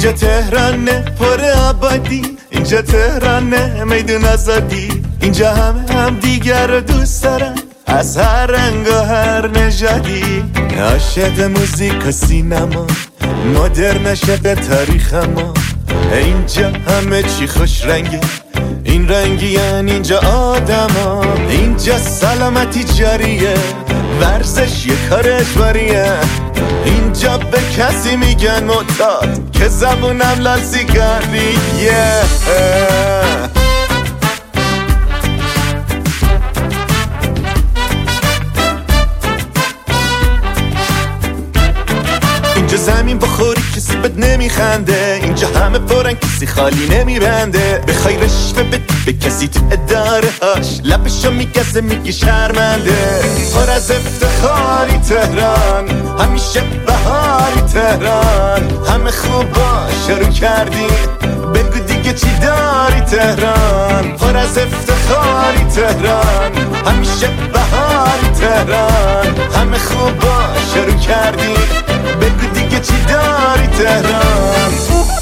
اینجا تهرانه پر آبادی، اینجا تهرانه میدون آزادی، اینجا هم دیگر رو دوست دارن از هر رنگ و هر نژادی. عاشق موزیک و سینما، مدرن عاشق تاریخ ما، اینجا همه چی خوش رنگه، این رنگی یعنی اینجا آدما، اینجا سلامتی جاریه، ورزش یه کار اجباریه، اینجا به کسی میگن معتاد که زبونم لال سیگاریه. اینجا زمین بخوری کسی بد نمیخنده، اینجا همه پرن کسی خالی نمیبنده، بخوای رشوه بدی به کسی تو اداره هاش لبشو میگزه میگی شرمنده. پر از افتخاری تهران، همیشه بهاری تهران، همه خوبا شروع کردی بگو دیگه چی داری تهران. پر از افتخاری تهران، همیشه بهاری تهران، همه خوبا شروع کردی بگو دیگه چی داری تهران.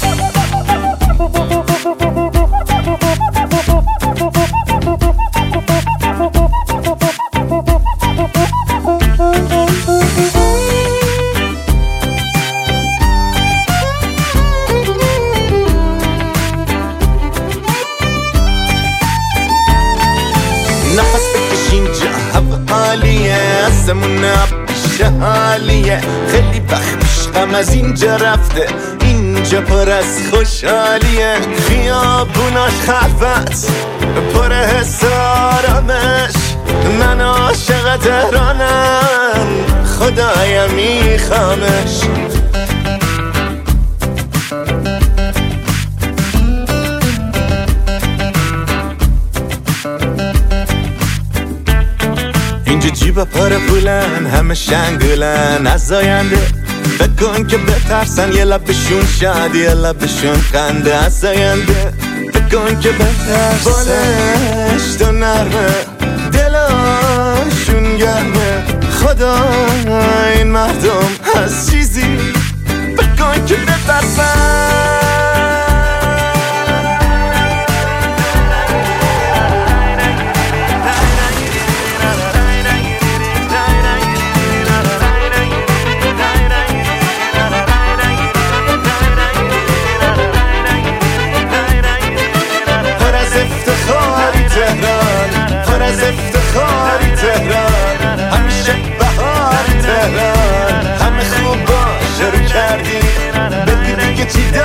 نفس بکش اینجا هوا عالیه، آسمون آبیشه حالیه، خیلی وقت پیشم از اینجا رفته، اینجا پر از خوشحالیه، خیابوناش خلوت پر حس آرامش، من عاشق تهرانم خدایا میخوامش. اینجا جیبا پر پولن، همه شنگولن از آینده، بکن که بترسن یه لبشون شاد یه لبشون خنده از آینده، بکن که بترسن بالش تو نرمه دلاشون گرمه، خدا این مردم از چیزی بکن که بترسن. پر از افتخاری تهران، همیشه بهاری تهران، همه خوبا شروع کردی بگو دیگه چی